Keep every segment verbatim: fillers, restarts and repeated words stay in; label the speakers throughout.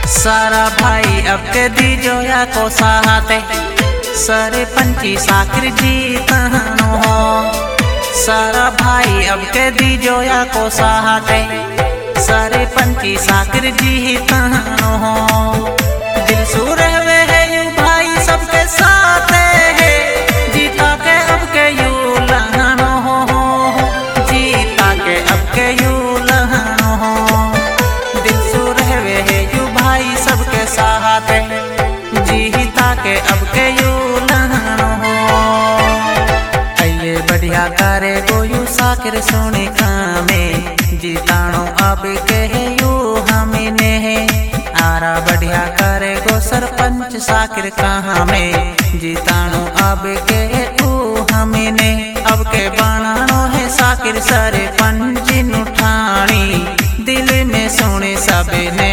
Speaker 1: सारा भाई अब के दीजो या को साहते सारे पंची साकिर जीतनो हो। सारा भाई अब के दीजो या को साहते सारे पंची साकिर जीतनो हो। दिल सू रहवे है यू भाई सबके साथ है, जीता के अब के यू लहनो हो, जीता के अब के यू लहनो हो। दिल सू रहवे है यू भाई सबके साथ है, जीता के अब के यू लहनो हो। अये बढ़िया करे गो यू साकिर सोने खामे, जीताणो अब के यू हमने है। आरा बढ़िया करे गो सरपंच साकिर कहाँ में, जीताणो अब के ऊ हमने। अब के बनानो है साकिर सारे पंची नुठानी, दिल में सोने सब ने।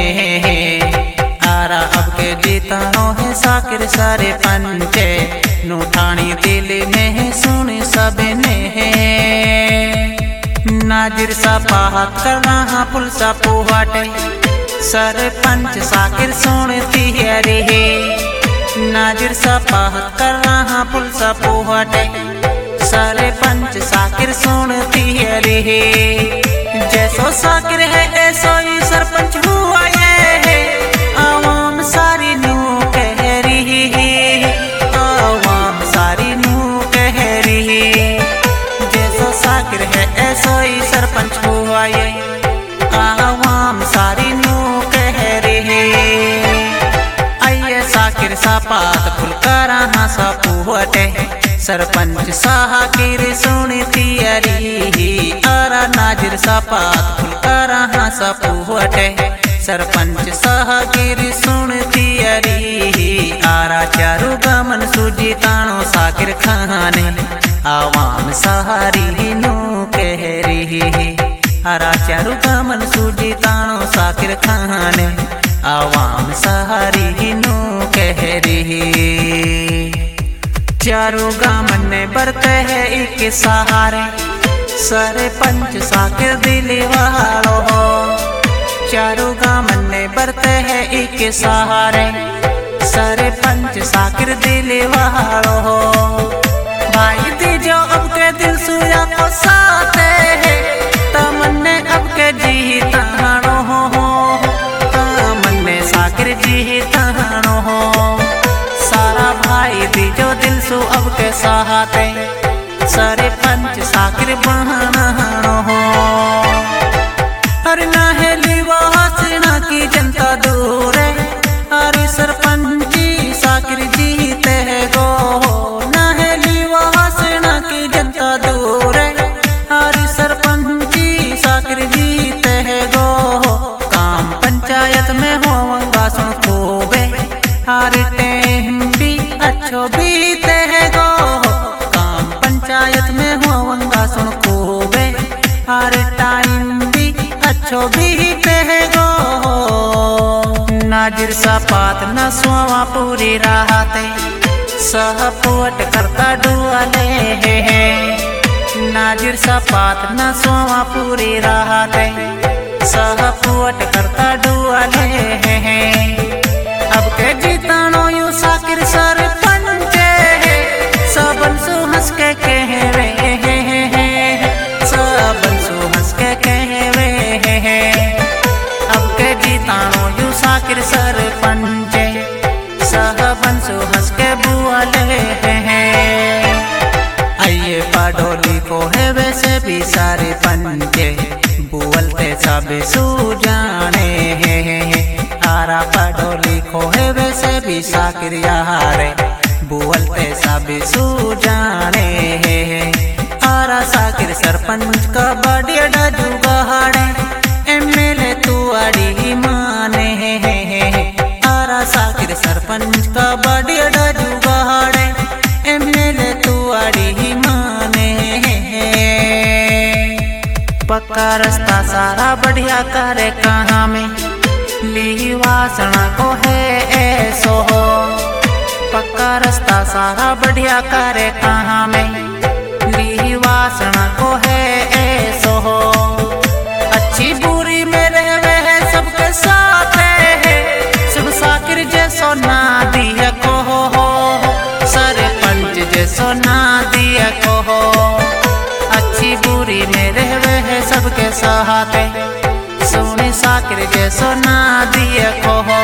Speaker 1: आरा अब के जीताणो है साकिर सारे पंचे नुठानी, दिल में सोने सब ने। नाजिर सा पाहत करना पुल सा पोहाटे, सरपंच साकिर सुनती हरी है। नाजिर सा पाहत करना पुल सा पोहाटे, सरपंच साकिर सुनती हरी है। जैसो साकिर है ऐसो ही सरपंच हुआ ये है, आवाम सारी नू कह रही है, आवाम सारी नू कह रही है। जैसो साकिर है ऐसो ही सरपंच हुआ ये, आवाम सारी नू कह रही। आइए साकिर सा पात फुल करा सा पुहटे, सरपंच साकिर सुनती अरी। आरा नाजिर सा पात फुल करा सा पुहटे, सरपंच साकिर सुनती अरी। आरा चारू गमन सूजी ताणो साकिर खाने, आवाम सारी नू कह रही। आरा चारू गमन सूजी ताणो साकिर खाने, आवाम सारी नू कह रही। चारू गमन ने बरते है एक सहारे, सरपंच साकिर दिल वालो हो। चारू गमन ने बरते है एक सहारे, सरपंच साकिर दिल वालो हो। भाई दीजो अब के दिल सुया को साथ है, तमन्ने अब के जीताणो हो, तमन्ने साकिर जीताणो हो। सारा भाई दीजो दिल सु अब के साहते, सरपंच साकिर बहनाणो हो। अरे नाहेली वासना की जनता दूर है, अरे सरपंची साकिर जीते गो। नाहेली वासना की जनता दूर है, अरे सरपंची साकिर जीते गो। काम पंचायत में होगा सुन खूबे, हर टाइम भी अच्छो बीते गो। काम पंचायत में होगा सुन खूबे, हर टाइम भी अच्छो बीते गो। नाजिर सा पात न सुवा पूरी राहते, सहपुट करता डुआले है। नाजिर सा पात न सोवा पूरी राहते, सहपुट करता डुआले है। अब के जीताणो यू साकिर सरपंच है, सबन सु हंस के कहवे है, सबन सु हंस के कहवे है। अब के जीताणो यू साकिर सरपंच, सबन सु हंस के बुआले है। आइए पाडोली को है वैसे भी सारे पंचे, बुअलते सब सुजाने हैं। आरा पाडोली को है वैसे भी साकिर यारे, बुअलते सब सुजाने हैं। आरा साकिर सरपंच का बड़े डजू गहाड़े, एमएलए तू अड़ी माने हैं। आरा साकिर सरपंच का बड़े डजू गहाड़े, एमएलए तू अड़ी माने हैं। पक्का रास्ता सारा बढ़िया करे कहाँ में, ली वासना को है ऐसो हो। पक्का रास्ता सारा बढ़िया करे कहाँ में, ली वासना को है ऐसो हो। अच्छी बुरी में रहवे है सबके साथ है, सहाते सोने साकिर जैसो ना दिए को हो।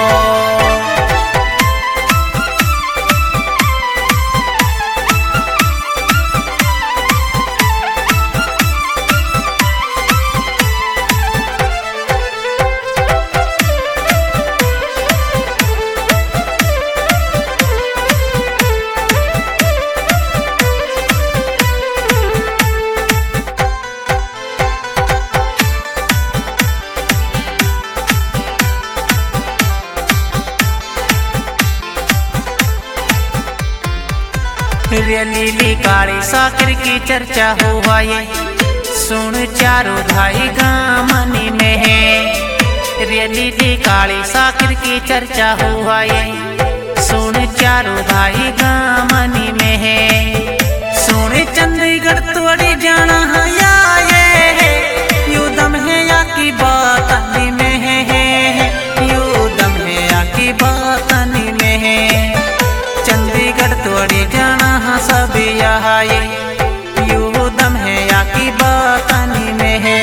Speaker 1: लीली काली साकिर की चर्चा हुआ ये सुन चारों भाई गामनी में है। लीली काली साकिर की चर्चा हुआ ये सुन चारों भाई गामनी में है। सुन चंडीगढ़ तोड़ी जाना है या ये युदम है या की बात में है, युदम है या की बात में है। चंडीगढ़ तोड़ी जाना सब यहाँ ये युदम है या की बातनी में है।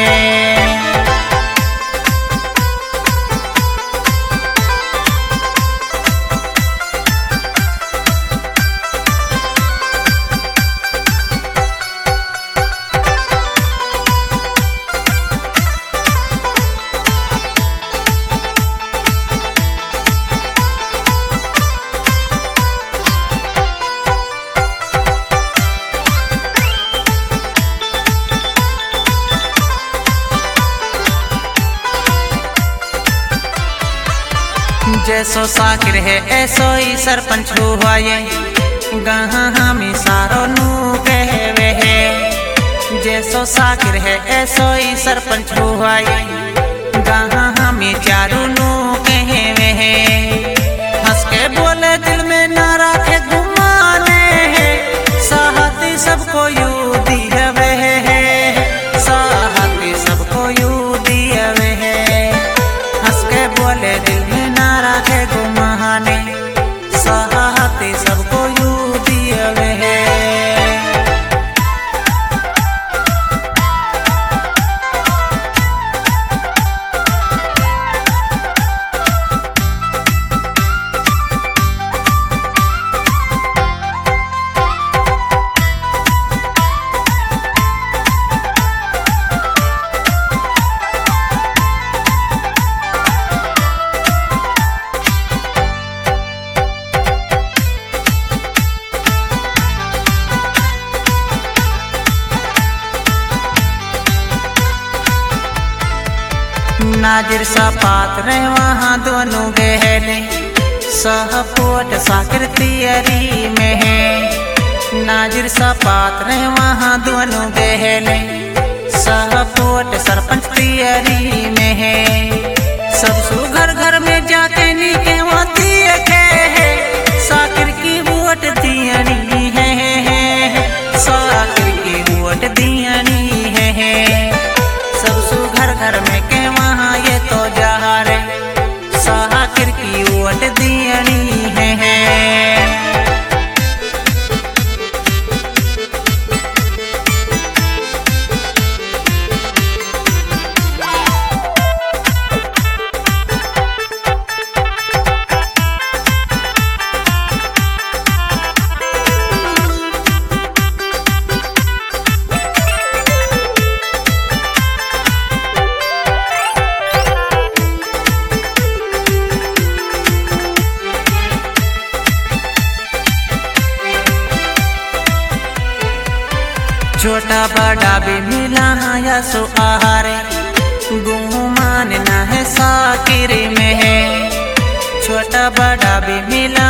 Speaker 1: जैसो साकिर है ऐसो ही सरपंच हुआ ये गहा हमी सारो नू कहवे है। जैसो साकिर है ऐसो ही सरपंच हुआ ये गहा हमी चारू नू कहवे है। हंस के बोले दिल में ना रखे घुमाने है, साहती सबको यू दियवे है, साहती सबको यू दियवे है। हंस के बोले दिल में राखे गुमाने साहती सबको यू दिए है। नाजिर सा पात रहे वहाँ दोनों गहले सहपोट साकिर तियरी में है। नाजिर सा पात रहे वहाँ दोनों गहले सहपोट सरपंच तियरी में है। सब सु घर घर में जाके नीके वो दिए है, साकिर की वोट दियनी है, साकिर की वोट दियनी है। सब सु घर घर में के वहाँ ये तो जा रे साकिर की वोट दियनी है। छोटा बड़ा भी मिला या सो आहारे गुमान ना है साकिर में है। छोटा बड़ा भी मिला